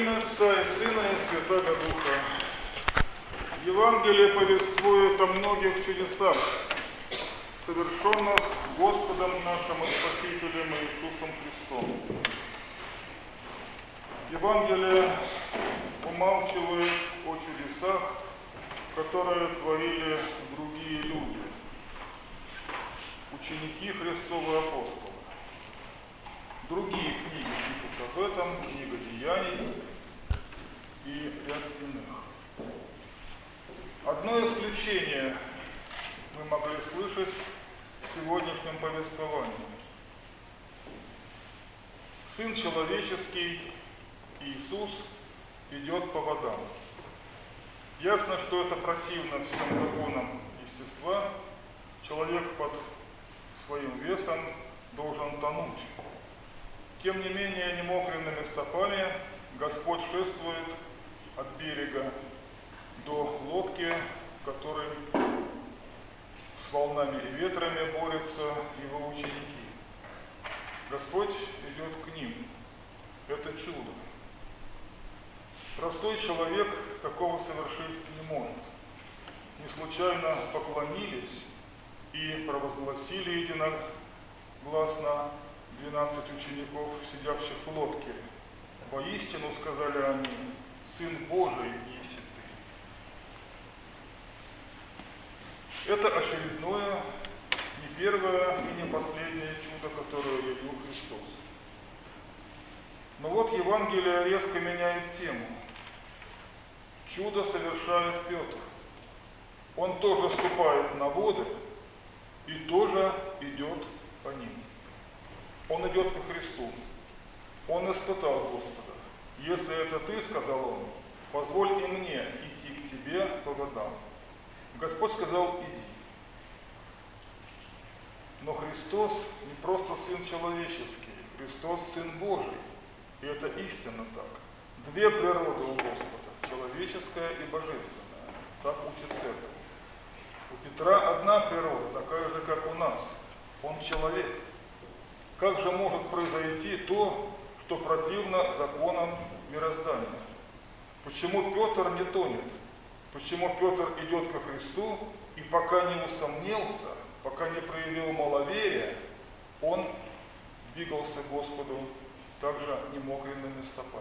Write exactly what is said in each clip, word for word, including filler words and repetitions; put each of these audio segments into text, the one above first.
имя Отца и Сына и Святого Духа. Евангелие повествует о многих чудесах, совершенных Господом нашим и Спасителем Иисусом Христом. Евангелие умалчивает о чудесах, которые творили другие люди, ученики Христовы апостолы. Другие книги пишут об этом, книга Деяний и ряд иных. Одно исключение мы могли слышать в сегодняшнем повествовании. Сын человеческий Иисус идет по водам. Ясно, что это противно всем законам естества. Человек под своим весом должен тонуть. Тем не менее, немокренными стопами Господь шествует от берега до лодки, в которой с волнами и ветрами борются его ученики. Господь идет к ним. Это чудо. Простой человек такого совершить не может. Не случайно поклонились и провозгласили единогласно двенадцать учеников, сидящих в лодке. Воистину, сказали они, Сын Божий еси ты. Это очередное, не первое и не последнее чудо, которое явил Христос. Но вот Евангелие резко меняет тему. Чудо совершает Петр. Он тоже ступает на воды и тоже идет по ним. Он идет ко Христу. Он испытал Господа. Если это ты, сказал он, позволь и мне идти к тебе по водам. Господь сказал, иди. Но Христос не просто Сын человеческий, Христос Сын Божий. И это истинно так. Две природы у Господа, человеческая и божественная. Так учит церковь. У Петра одна природа, такая же, как у нас. Он человек. Как же может произойти то, что противно законам мироздания? Почему Петр не тонет? Почему Петр идет ко Христу и пока не усомнился, пока не проявил маловерия, он двигался к Господу также немокренными стопами?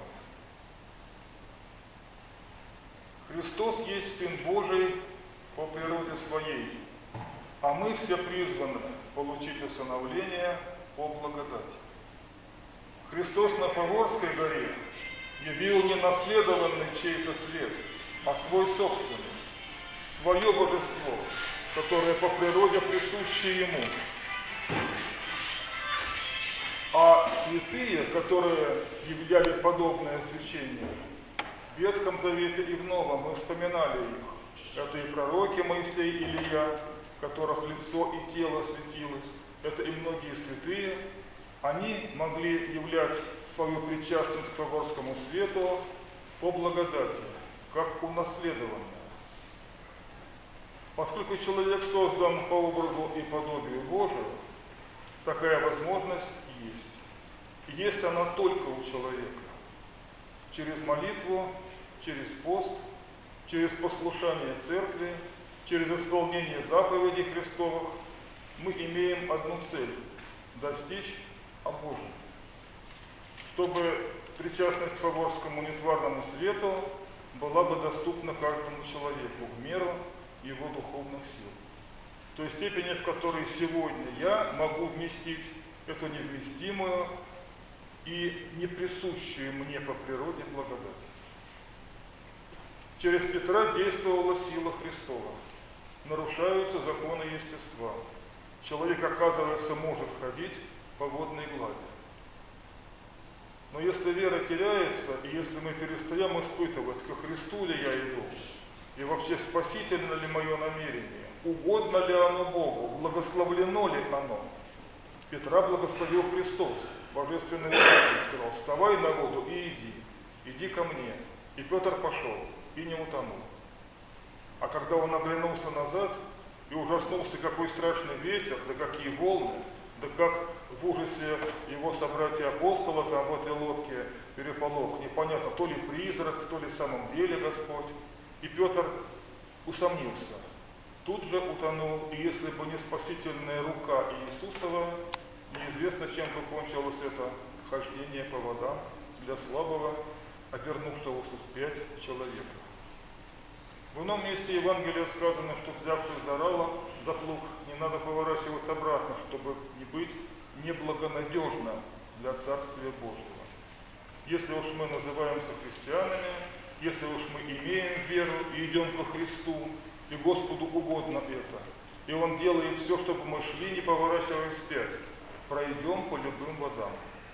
Христос есть Сын Божий по природе своей, а мы все призваны получить усыновление по благодати. Христос на Фаворской горе явил не наследованный чей-то свет, а свой собственный, свое божество, которое по природе присуще Ему. А святые, которые являли подобное свечение, в Ветхом Завете и в Новом мы вспоминали их. Это и пророки Моисей и Илия, которых лицо и тело светилось. Это и многие святые. Они могли являть свою причастность к Фаворскому свету по благодати, как унаследованное. Поскольку человек создан по образу и подобию Божию, такая возможность есть. И есть она только у человека. Через молитву, через пост, через послушание церкви, через исполнение заповедей Христовых мы имеем одну цель – достичь о Божьем. Чтобы причастность к Фаворскому нетварному свету была бы доступна каждому человеку в меру его духовных сил. В той степени, в которой сегодня я могу вместить эту невместимую и неприсущую мне по природе благодать. Через Петра действовала сила Христова. Нарушаются законы естества. Человек, оказывается, может ходить по водной глади. Но если вера теряется, и если мы перестаем испытывать, ко Христу ли я иду, и вообще спасительно ли мое намерение, угодно ли оно Богу, благословлено ли оно, Петра благословил Христос, божественный учитель, сказал, вставай на воду и иди, иди ко мне. И Петр пошел, и не утонул. А когда он оглянулся назад и ужаснулся, какой страшный ветер, да какие волны, Да как в ужасе его собратья-апостола там в этой лодке переполох. Непонятно, то ли призрак, то ли в самом деле Господь. И Петр усомнился. Тут же утонул, и если бы не спасительная рука Иисусова, неизвестно, чем бы кончилось это хождение по водам для слабого, обернувшегося вспять человека. В ином месте Евангелия сказано, что взявшись за рало, за плуг, не надо поворачивать обратно, чтобы не быть неблагонадежно для Царствия Божьего. Если уж мы называемся христианами, если уж мы имеем веру и идем ко Христу, и Господу угодно это, и Он делает все, чтобы мы шли, не поворачивая вспять, пройдем по любым водам.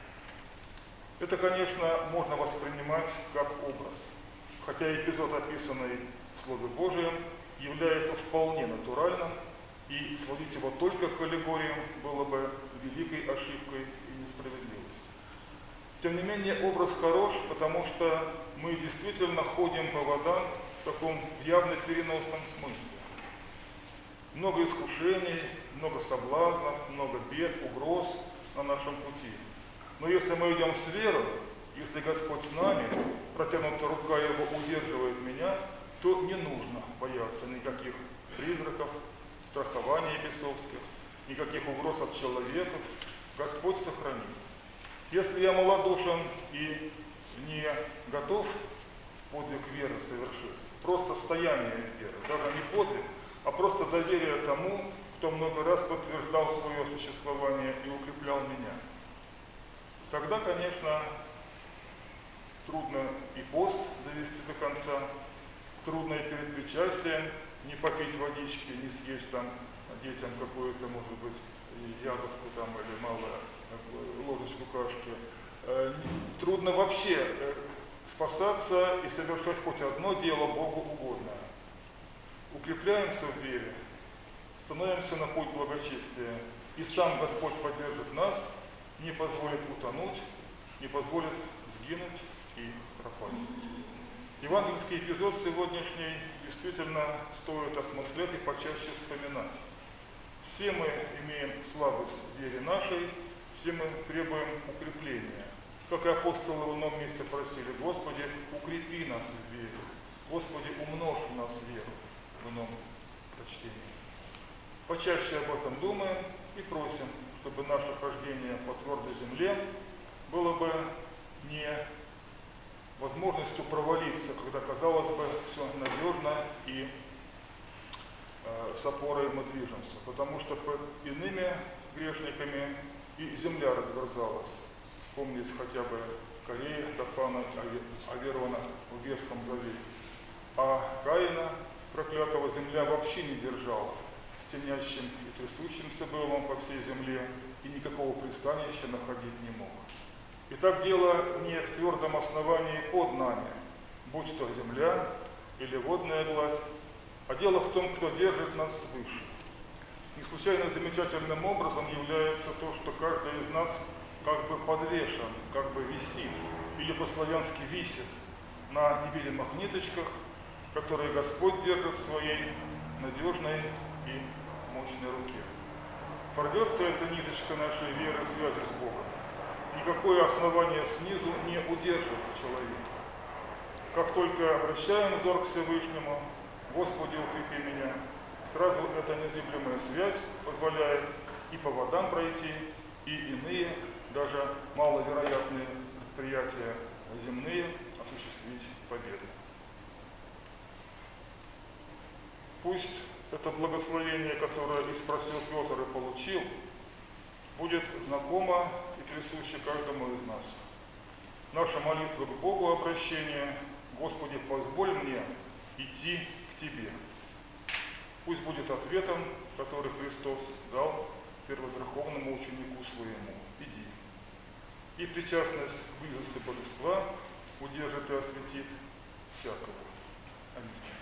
Это, конечно, можно воспринимать как образ, хотя эпизод, описанный в Слове Божьем, является вполне натуральным, и сводить его только к аллегориям было бы великой ошибкой и несправедливостью. Тем не менее, образ хорош, потому что мы действительно ходим по водам в таком явно переносном смысле. Много искушений, много соблазнов, много бед, угроз на нашем пути. Но если мы идем с верой, если Господь с нами, протянутая рука Его удерживает меня, то не нужно бояться никаких призраков, страхований бесовских, никаких угроз от человека. Господь сохранит. Если я малодушен и не готов подвиг веры совершить, просто стояние веры, даже не подвиг, а просто доверие тому, кто много раз подтверждал свое существование и укреплял меня, тогда, конечно, трудно и пост довести до конца, трудно и перед причастием не попить водички, не съесть там детям какую-то, может быть, ягодку там или малую ложечку кашки. Трудно вообще спасаться и совершать хоть одно дело Богу угодное. Укрепляемся в вере, становимся на путь благочестия, и сам Господь поддержит нас, не позволит утонуть, не позволит сгинуть и пропасть. Евангельский эпизод сегодняшний действительно стоит осмыслять и почаще вспоминать. Все мы имеем слабость в вере нашей, все мы требуем укрепления. Как и апостолы в ином месте просили: Господи, укрепи нас в вере, Господи, умножь в нас веру, в ином прочтении. Почаще об этом думаем и просим, чтобы наше хождение по твердой земле было бы не возможностью провалиться, когда, казалось бы, все надежно и э, с опорой мы движемся, потому что под иными грешниками и земля разверзалась. Вспомнить хотя бы Корея, Дафана, Аверона в Ветхом Завете. А Каина, проклятого, земля вообще не держала. Стенящим и трясущимся был он по всей земле, и никакого пристанища находить не мог. Итак, дело не в твердом основании под нами, будь то земля или водная гладь, а дело в том, кто держит нас свыше. Не случайно замечательным образом является то, что каждый из нас как бы подвешен, как бы висит, или по-славянски висит на невидимых ниточках, которые Господь держит в своей надежной и мощной руке. Порвется эта ниточка нашей веры, связи с Богом, никакое основание снизу не удержит человека. Как только обращаем взор к Всевышнему: Господи, укрепи меня, сразу эта незыблемая связь позволяет и по водам пройти, и иные, даже маловероятные предприятия земные осуществить победу. Пусть это благословение, которое и спросил Петр и получил, будет знакомо и присуще каждому из нас. Наша молитва к Богу обращение: Господи, позволь мне идти к Тебе. Пусть будет ответом, который Христос дал первоверховному ученику своему: иди. И причастность к близости Божества удержит и осветит всякого. Аминь.